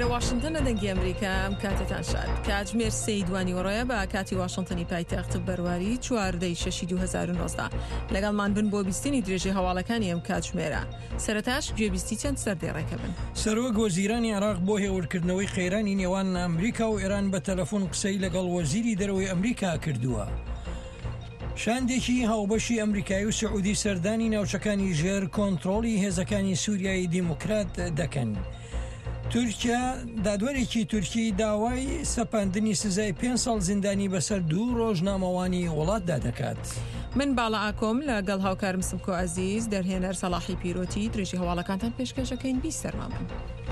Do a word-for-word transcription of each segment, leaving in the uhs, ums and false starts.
واشنطن دەنگی ئەمریکا ئەم کاتتان شاد کاتژمێر سێی دوانی وەڕۆیە بە کاتی واشنطنی پایتەخت بەرواری چواردەی شەشی دوو هەزار و نۆزدە لەگەڵمان بن بۆ بیستنی درێژەی هەواڵەکانی ئەم کاتژمێرە. سەرەتاش گوێبیستی چەند سەردێڕێکە بن. سەرۆک وەزیرانی عێراق بۆ هێورکردنەوەی خێرانی نێوان ئەمریکا و ئێران بە تەلەفۆن قسەی لەگەڵ وەزیری دەرەوەی ئەمریکا کردووە. شاندێکی هاوبەشی ئەمریکایی و سعودی سەردانی ناوچەکانی ژێر کۆنتڕۆڵی هێزەکانی سووریایی دیموکرات دەکەن. تورکیا دادوەرێکی تورکی داوای سەپاندنی سزای پێنج ساڵ زیندانی بەسەر دوو ڕۆژنامەوانی وڵاتدا دەکات. من باڵا ئاکۆم لەگەڵ هاوکارم سمکۆ عەزیز دەرهێنەر سەلاحی پیرۆتی درێژی هەواڵەکانتان پێشکەشەکەین بیست سەرما بن.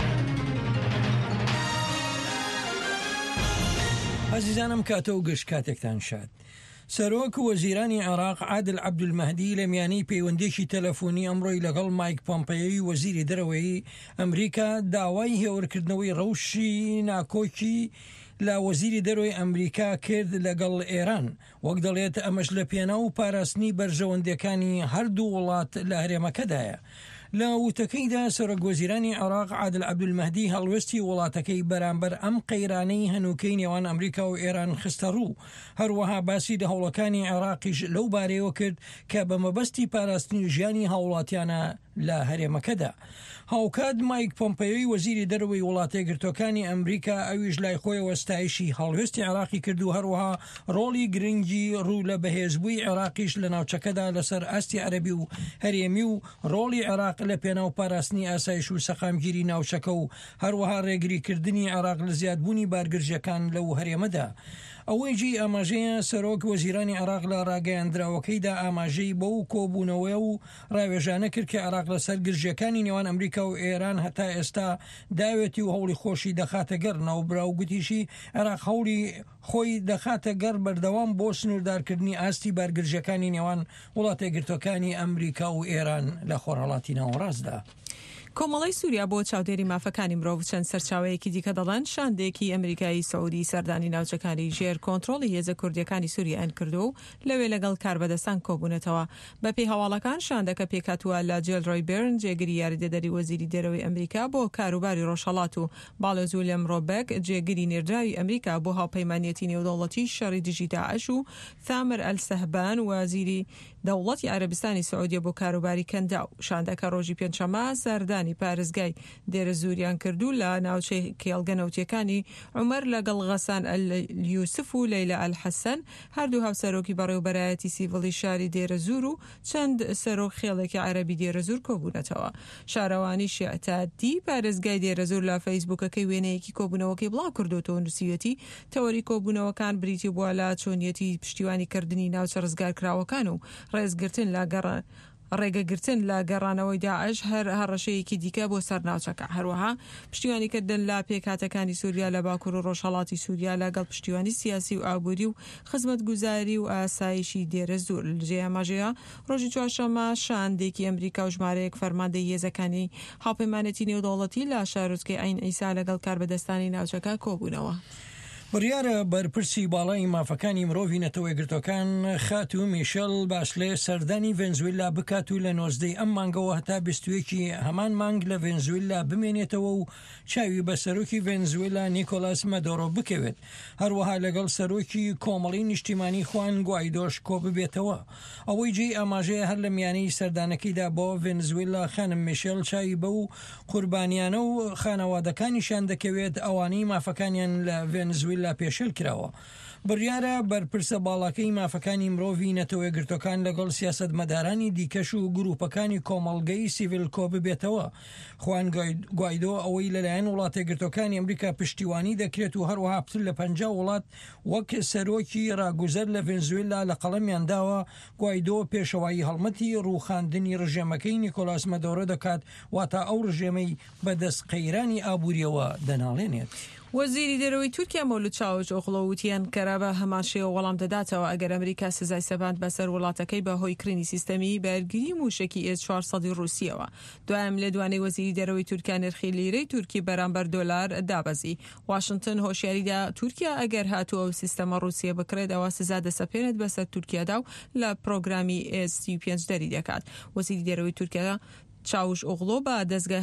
عەزیزانم کاتە و گشت کاتێکتان شاد. سەرۆک وەزیرانی عێراق عادل عەبدولمەهدی لە میانەی پەیوەندێکی تەلەفۆنی ئەمڕۆی لەگەڵ مایک پۆمپێۆی وەزیری دەرەوەی ئەمریکا داوای هێورکردنەوەی ڕەوشی ناکۆکی لە وەزیری دەرەوەی ئەمریکا کرد لەگەڵ ئێران، وەک دەڵێت ئەمەش لە پێناو و پاراستنی بەرژەوەندەکانی هەردوو وڵات لە هەرێمەکەدایە. لە وتەکەیدا سەرۆک وەزیرانی عێراق عادل عەبدولمەهدی هەڵوێستی وڵاتەکەی بەرامبەر ئەم قەیرانەی هەنووکەی نێوان ئەمریکا و ئێران خستە ڕوو، هەروەها باسی لە هەوڵەکانی عێراقیش لەو بارەیەوە کرد کە بە مەبەستی پاراستنی ژیانی هاوڵاتیانە لە هەرێمەکەدا. هاوکات مایک پۆمپێۆی وەزیری دەرەوەی وڵاتە یەکگرتووەکانی ئەمریکا ئەویش لای خۆیەوە ستایشی هەڵوێستی عێراقی کرد و هەروەها ڕۆڵی گرنگی ڕوو لە بەهێزبووی عێراقیش لە ناوچەکەدا لەسەر ئاستی عەرەبی و هەرێمی و ڕۆڵی عێراق لە پێناو پاراستنی ئاسایش و سەقامگیری ناوچەکە و هەروەها ڕێگریکردنی عێراق لە زیادبوونی بارگرژەکان لەو هەرێمەدا. ئەوەی جێی ئاماژەیە سەرۆک وەزیرانی عێراق لە ڕاگەیاندراوەکەیدا ئاماژەی بەو کۆبوونەوەی و ڕاوێژانە کرد کە عێراق لەسەر گرژەکانی نێوان ئەمریکا و ئێران هەتا ئێستا داوێتی و هەوڵی خۆشی دەخاتە گەڕ. ناوبراو گوتیشی عێراق هەوڵی خۆی دەخاتە گەڕ بەردەوام بۆ سنووردارکردنی ئاستی بارگرژەکانی نێوان وڵاتە یەکگرتووەکانی ئەمریکا و ئێران لە خۆرهەڵاتی ناوەڕاستدا. کۆمەڵی سووریا بۆ چاودێری مافەکانی مرۆڤ چەند سەرچاوەیەکی دیکە دەڵێن شاندێکی ئەمریکایی سعودی سەردانی ناوچەکانی ژێر کۆنتڕۆڵی هێزە کوردیەکانی سووریا ئەن کردو و لەوێ لەگەڵ کاربەدەستان کۆبوونەتەوە. بەپێی هەواڵەکان شاندەکە پێکاتووە لە جێل ڕۆی بێرن جێگیری یاریدەدەری وەزیری دەرەوەی ئەمریکا بۆ کاروباری ڕۆژهەڵات و باڵێز ویلیەم ڕۆبێک جێگیری نێردراوی ئەمریکا بۆ هاوپەیمانیەتی نێودەوڵەتی شەڕی دژی داعش و ثامر ئەلسەهبان وەزیری دەوڵەتی عەرەبستانی سعودیە بۆ کاروباری کەندا و شاندەکە ڕۆژی پێنجشەممە سەردانی پارێزگای دێرە زوریان کردو لە ناوچەی کێڵگەنەوتیەکانی عومەر لەگەڵ غەسان ئەلیوسف و لەیلا ئەلحەسەن هەردوو هاوسەرۆکی بەڕێوەبەرایەتی سیڤڵی شاری دێرە زور و چەند سەرۆک خێڵێکی عەرەبی دێرە زور کۆبوونەتەوە. شارەوانی شیعتادی پارێزگای دێرە زور لە فەیسبووکەکەی وێنەیەکی کۆبوونەوەکەی بڵاو کردوتەوە نووسیوەتی تەوەری کۆبوونەوەکان بریتی بووە لە چۆنیەتی پشتیوانیکردنی ناوچە ڕزگارکراوەکان و ڕێزگرتن لە گەڕان ڕێگەگرتن لە گەڕانەوەی داعش هەر هەڕەشەیەکی دیکە بۆ سەر ناوچەکە. هەروەها پشتیوانیکردن لە پێکهاتەکانی سووریا لە باکوور و ڕۆژهەڵاتی سووریا لەگەڵ پشتیوانی سیاسی و ئابووری و خزمەتگوزاری و ئاسایشی دێرە زور. لەجێ ئاماژەیە ڕۆژی چوارشەممە شاندێکی ئەمریکا و ژمارەیەک فەرماندەی هێزەکانی هاوپەیمانەتی نێودەوڵەتی لە شارۆچکەی ئاین ئەیسا لەگەڵ کاربەدەستانی ناوچەکە کۆبوونەوە. بڕیارە بەرپرسی باڵای مافەکانی مرۆڤی نەتەوە یەکگرتووەکان خات و میشەل باشلێ سەردانی ڤێنزوێلا بکات و لە نۆزدەی ئەم مانگەوە هەتا بیستوەیەکی هەمان مانگ لە ڤێنزوێلا بمێنێتەوە و چاوی بە سەرۆکی ڤێنزوێلا نیکۆلاس مەدۆرۆ بکەوێت، هەروەها لەگەڵ سەرۆکی کۆمەڵی نیشتیمانی خوان گوایدۆش کۆ ببێتەوە. ئەوەی جێی ئاماژەیە هەر لە میانەی سەردانەکەیدا بۆ ڤێنزوێلا خانم میشێل چاوی بە و قوربانیانە و خانەوادەکانیشان دەکەوێت ئەوانەی مافەکانیان لە ڤێنزوێلا لا پێشل کراوە. بڕیارە بەرپرسە باڵەکەی مافەکانی مرۆڤی نەتەوە یەکگرتووەکان لەگەڵ سیاسەتمەدارانی دیکەش و گروپەکانی کۆمەڵگەی سیڤیل کۆ ببێتەوە. خوان گوایدۆ ئەوەی لەلایەن وڵاتە یەکگرتووەکانی ئەمریکا پشتیوانی دەکرێت و هەروەها پتر لە پەنجا وڵات وەک سەرۆکی ڕاگوزەر لە ڤێنزوێلا لە قەڵەمیان داوە. گوایدۆ پێشەوایی هەڵمەتی ڕووخاندنی ڕژێمەکەی نیکۆلاس مەدۆرۆ دەکات واتە ئەو ڕژێمەی بەدەست قەیرانی ئابووریەوە دەناڵێنێت. وەزیری دەرەوەی تورکیا مەولود چاوشئۆغڵۆ وتیان کەرا بە هەماشەیە وەڵام دەداتەوە ئەگەر ئەمریکا سزای سەباند بەسەر وڵاتەکەی بە هۆی کڕینی سیستەمی بەرگری موشکی ئێس چوار سەد ڕووسیەوە. دوایم لە دوانەی وەزیری دەرەوەی تورکیا نرخی لیرەی تورکی بەرامبەر دۆلار دابەزی. واشنگتن هۆشیاریدا تورکیا ئەگەر هاتووە و سیستەمە ڕووسیە بکرێت ئەوە سزا دەسەپێنێت بەسەر تورکیادا و لە پرۆگرامی ئێس سی پێنج دەری دەکات. وەزیری دەرەوەی تورکیا چاوشئۆغڵۆ بە دەستگای